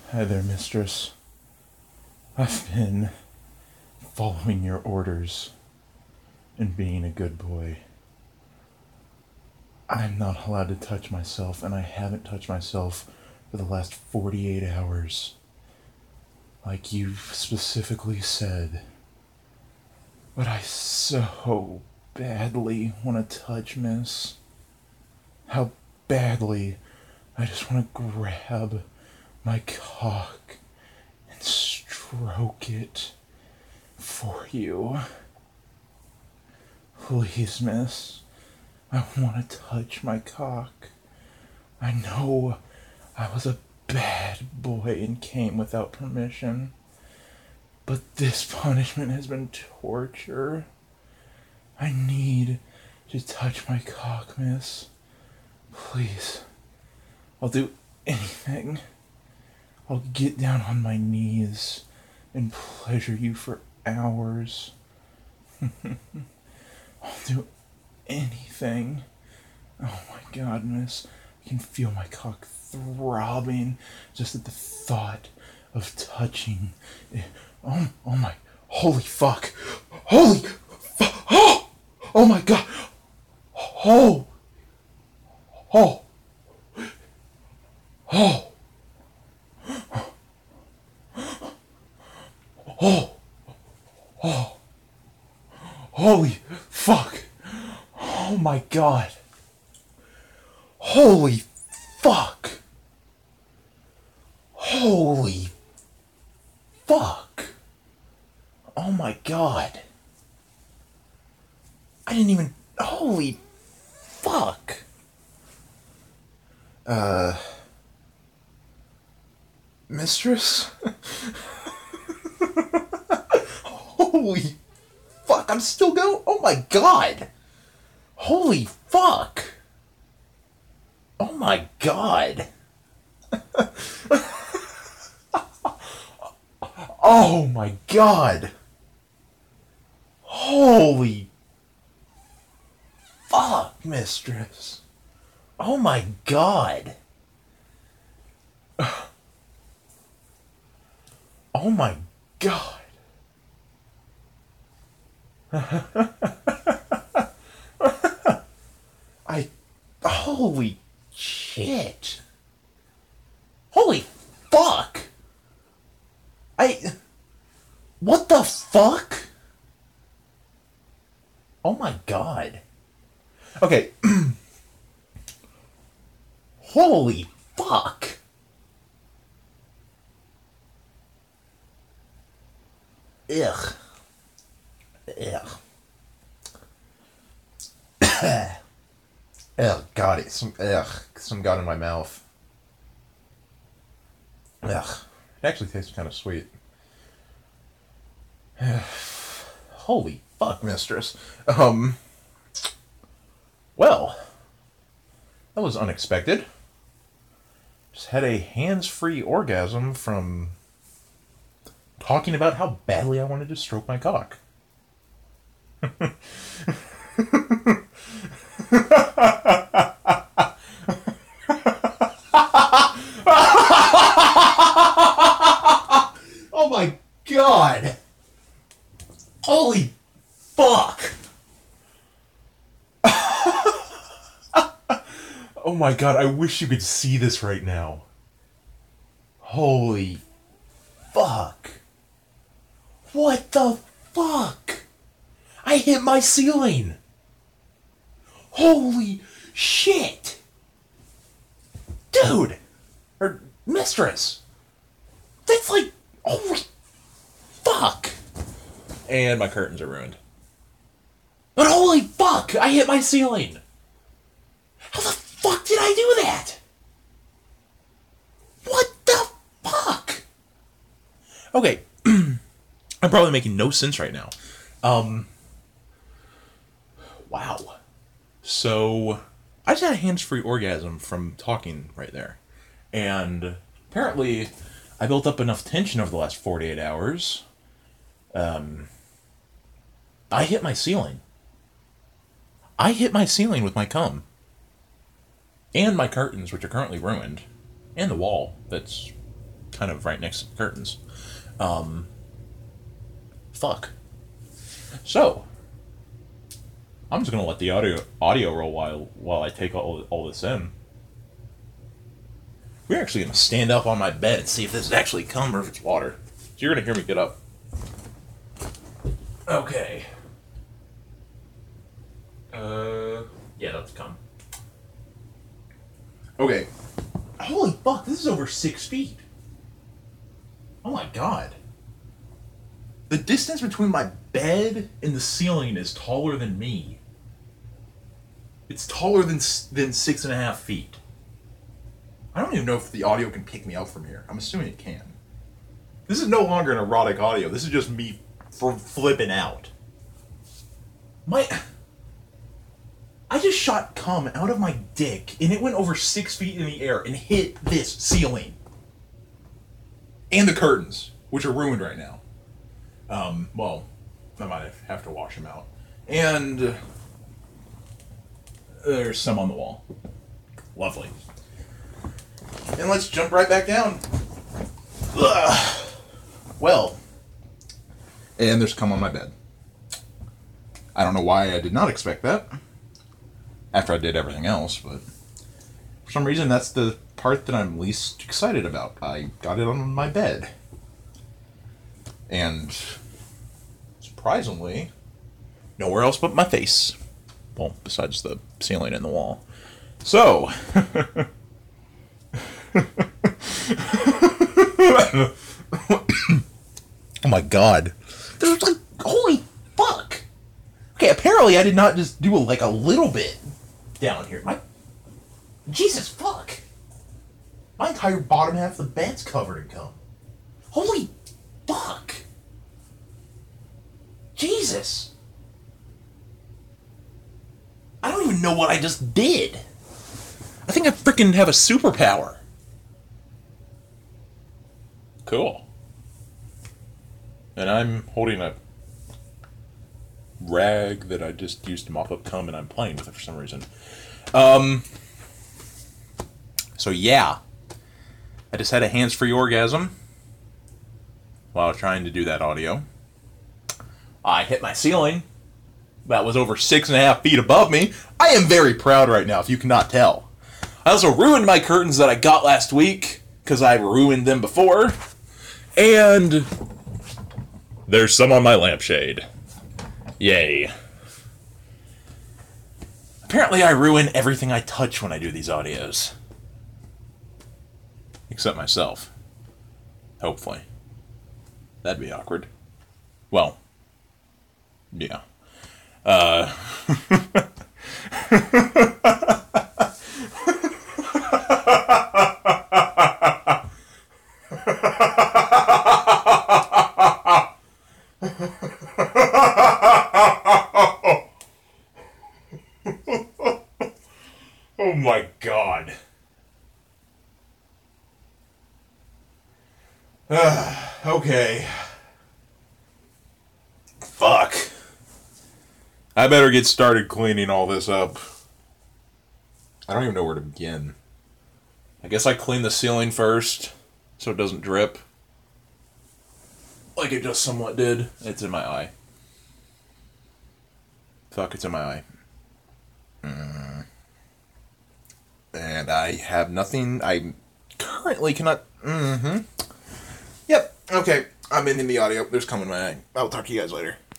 Hi there, mistress. I've been following your orders and being a good boy. I'm not allowed to touch myself, and I haven't touched myself for the last 48 hours. Like you specifically said. But I so badly want to touch Miss. How badly I just want to grab my cock and stroke it for you. Please, miss. I want to touch my cock. I know I was a bad boy and came without permission. But this punishment has been torture. I need to touch my cock, miss. Please. I'll do anything. I'll get down on my knees and pleasure you for hours. I'll do anything. Oh my god, miss. I can feel my cock throbbing just at the thought of touching it. Oh my. Holy fuck. Holy fuck. Oh my god. Oh. Oh. Oh. Oh. Oh. Holy fuck. Oh my god. Holy fuck. Holy fuck. Oh my god. I didn't even. Holy fuck. Mistress? Holy fuck, I'm still going. Oh my god. Holy fuck. Oh my god. Oh my god. Holy fuck, mistress. Oh my god. Oh my god. I. Holy shit. Holy fuck. What the fuck? Oh my god. Okay. Holy fuck. Ugh. Ugh. Ugh, God, it's some got in my mouth. Ugh. It actually tastes kind of sweet. Holy fuck, mistress. Well, that was unexpected. Just had a hands-free orgasm from talking about how badly I wanted to stroke my cock. Oh my god! Holy fuck! Oh my god, I wish you could see this right now. Holy fuck. What the fuck? I hit my ceiling. Holy shit. Dude. Or mistress. That's like, holy fuck. And my curtains are ruined. But holy fuck, I hit my ceiling. How the fuck did I do that? What the fuck? Okay, I'm probably making no sense right now. Wow. So, I just had a hands-free orgasm from talking right there. And apparently, I built up enough tension over the last 48 hours. I hit my ceiling. I hit my ceiling with my cum. And my curtains, which are currently ruined. And the wall, that's kind of right next to the curtains. Fuck. So, I'm just gonna let the audio roll while I take all this in. We're actually gonna stand up on my bed and see if this is actually cum or if it's water. So you're gonna hear me get up. Okay. Yeah, that's cum. Okay. Holy fuck, this is over 6 feet. Oh my god. The distance between my bed and the ceiling is taller than me. It's taller than 6.5 feet. I don't even know if the audio can pick me up from here. I'm assuming it can. This is no longer an erotic audio. This is just me flipping out. I just shot cum out of my dick, and it went over 6 feet in the air and hit this ceiling. And the curtains, which are ruined right now. Well, I might have to wash them out. And there's some on the wall. Lovely. And let's jump right back down. Ugh. Well, and there's cum on my bed. I don't know why I did not expect that after I did everything else, but for some reason that's the part that I'm least excited about. I got it on my bed. And surprisingly, nowhere else but my face. Well, besides the ceiling and the wall. So, oh my god. There's like, holy fuck. Okay, apparently I did not just do a little bit down here. Jesus fuck. My entire bottom half of the bed's covered in cum. Holy fuck. Jesus. I don't even know what I just did. I think I freaking have a superpower. Cool. And I'm holding a rag that I just used to mop up cum, and I'm playing with it for some reason. So yeah. I just had a hands-free orgasm while trying to do that audio. I hit my ceiling. That was over 6.5 feet above me. I am very proud right now, if you cannot tell. I also ruined my curtains that I got last week, because I ruined them before. And there's some on my lampshade. Yay. Apparently I ruin everything I touch when I do these audios. Except myself. Hopefully. That'd be awkward. Well, yeah. Oh my god. Okay. Fuck. I better get started cleaning all this up. I don't even know where to begin. I guess I clean the ceiling first, so it doesn't drip. Like it just somewhat did. It's in my eye. Fuck, it's in my eye. And I have nothing. I currently cannot... Yep. Okay. I'm ending the audio. There's cum in my eye. I'll talk to you guys later.